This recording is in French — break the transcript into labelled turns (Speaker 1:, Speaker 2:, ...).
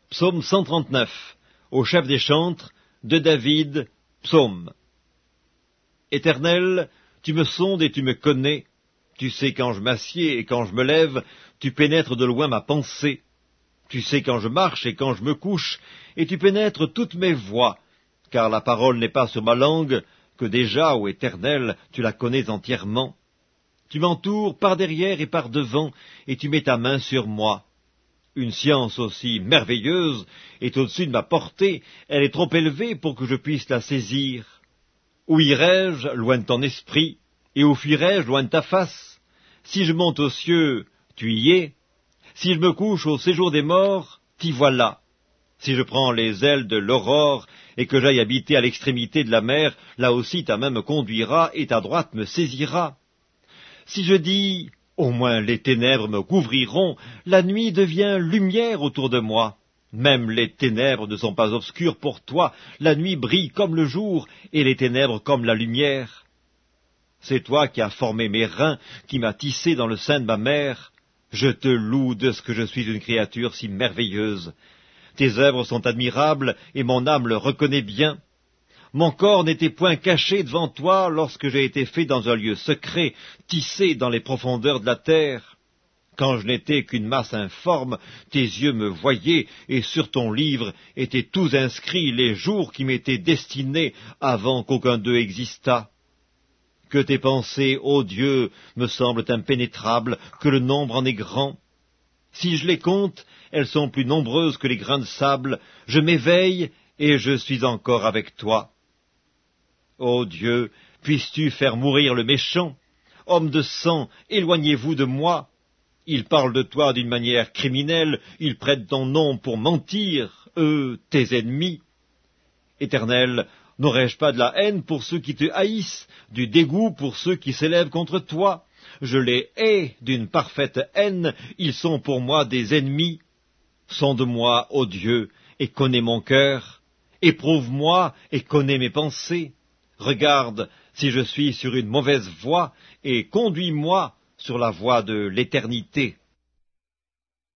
Speaker 1: Psaume 139, au chef des chantres, de David, psaume. Éternel, tu me sondes et tu me connais. Tu sais quand je m'assieds et quand je me lève, tu pénètres de loin ma pensée. Tu sais quand je marche et quand je me couche, et tu pénètres toutes mes voies, car la parole n'est pas sur ma langue, que déjà, ô Éternel, tu la connais entièrement. Tu m'entoures par derrière et par devant, et tu mets ta main sur moi. Une science aussi merveilleuse est au-dessus de ma portée, elle est trop élevée pour que je puisse la saisir. Où irai-je loin de ton esprit, et où fuirai-je loin de ta face? Si je monte aux cieux, tu y es. Si je me couche au séjour des morts, t'y voilà. Si je prends les ailes de l'aurore, et que j'aille habiter à l'extrémité de la mer, là aussi ta main me conduira, et ta droite me saisira. Si je dis, au moins les ténèbres me couvriront, la nuit devient lumière autour de moi. Même les ténèbres ne sont pas obscures pour toi, la nuit brille comme le jour, et les ténèbres comme la lumière. C'est toi qui as formé mes reins, qui m'as tissé dans le sein de ma mère. Je te loue de ce que je suis une créature si merveilleuse. Tes œuvres sont admirables, et mon âme le reconnaît bien. Mon corps n'était point caché devant toi lorsque j'ai été fait dans un lieu secret, tissé dans les profondeurs de la terre. Quand je n'étais qu'une masse informe, tes yeux me voyaient, et sur ton livre étaient tous inscrits les jours qui m'étaient destinés avant qu'aucun d'eux existât. Que tes pensées, ô Dieu, me semblent impénétrables, que le nombre en est grand. Si je les compte, elles sont plus nombreuses que les grains de sable. Je m'éveille, et je suis encore avec toi. Ô Dieu, puisses-tu faire mourir le méchant? Homme de sang, éloignez-vous de moi. Ils parlent de toi d'une manière criminelle, ils prêtent ton nom pour mentir, eux, tes ennemis. Éternel, n'aurais-je pas de la haine pour ceux qui te haïssent, du dégoût pour ceux qui s'élèvent contre toi? Je les hais d'une parfaite haine, ils sont pour moi des ennemis. Sonde-moi, ô Dieu, et connais mon cœur. Éprouve-moi et connais mes pensées. Regarde si je suis sur une mauvaise voie, et conduis-moi sur la voie de l'éternité.